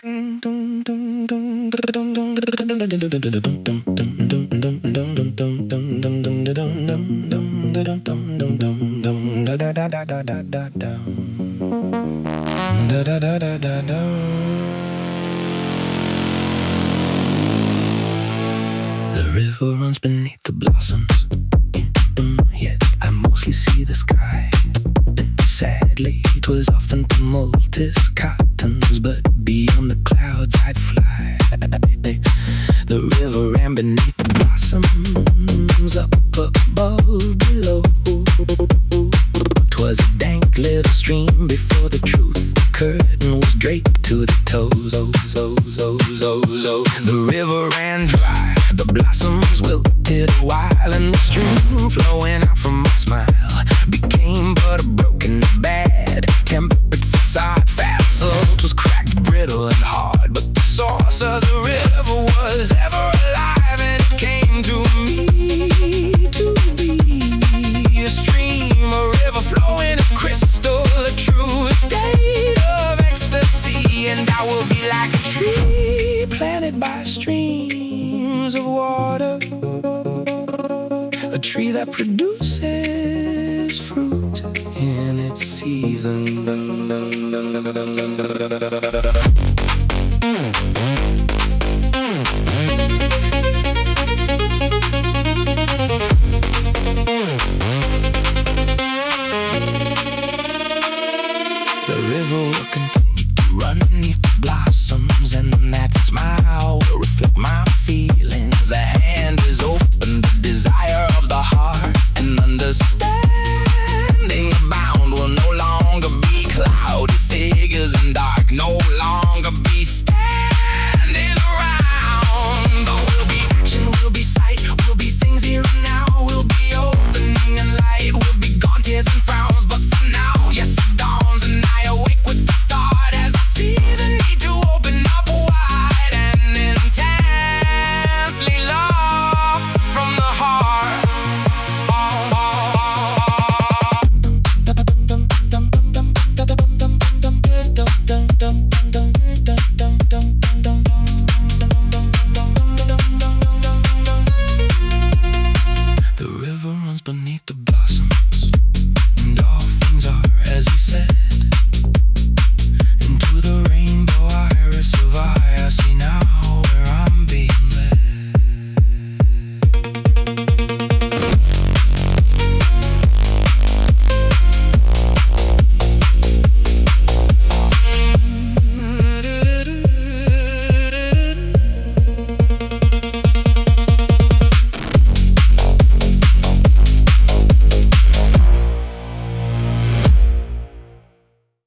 The river runs beneath the blossoms, yet I mostly see the sky. And sadly, it was often tumultuous cottons, but beyond the clouds I'd fly. The river ran beneath the blossoms, up above, below. 'Twas a dank little stream before the truth. The curtain was draped to the toes. The river ran dry, the blossoms wilted a while, and the stream flowing out from my smile became but a broken, bad tempered facade. Facade was cracked, brittle, and hard, but the source of the river was ever alive, and it came to me to be a stream, a river flowing as crystal, a true state of ecstasy. And I will be like a tree planted by streams of water, a tree that produces fruit in its season.